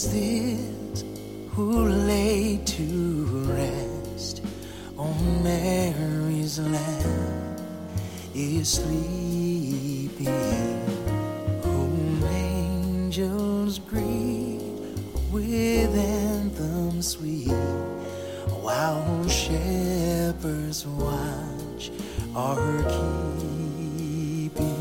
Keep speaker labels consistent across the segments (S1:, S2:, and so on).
S1: is this who lay to rest on Mary's lap is sleeping, whom angels greet with anthems sweet, while shepherds watch are keeping.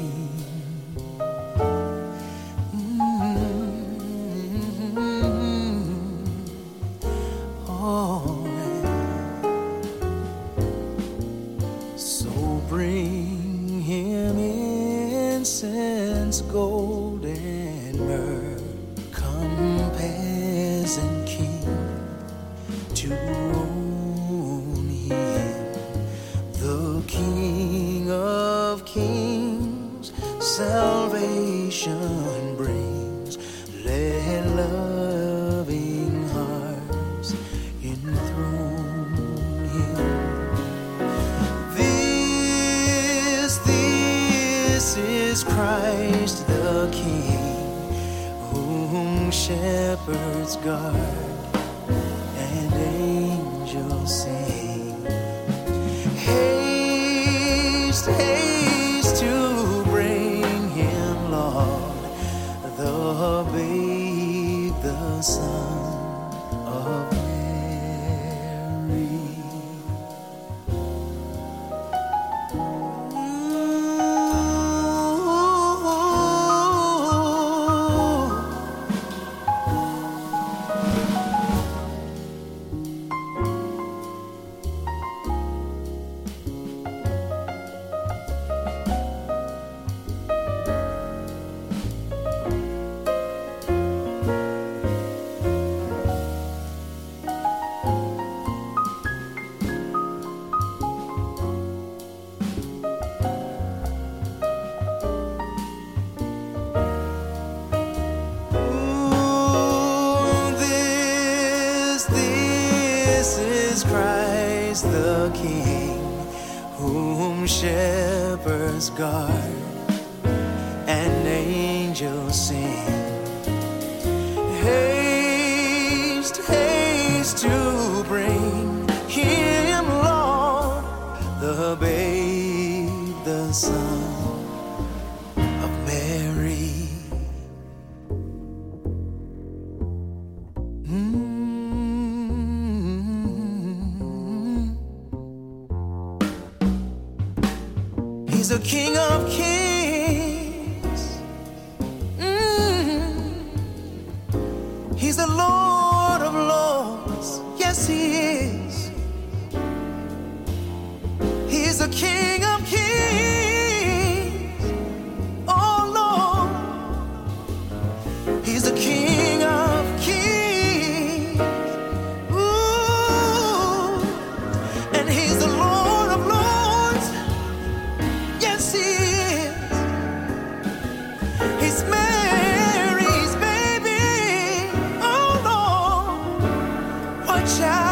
S1: So bring him incense, gold and myrrh. Come, peasant king, to own him, the King of kings. Salvation brings. Let loving hearts enthrone him. This is Christ the King, whom shepherds guard and angels sing. Haste, haste to bring him, Lord, the babe, the Son of Mary. This is Christ the King, whom shepherds guard and angels sing. Haste, haste to bring him, Lord, the babe, the Son of Mary. He's the King of kings. He's the Lord of lords. Yes, he is. He's the King of kings. Oh, Lord. He's the King of kings. Ooh. And he's the Lord of lords. Yes, he is. He's Mary's baby. Oh, Lord, watch out.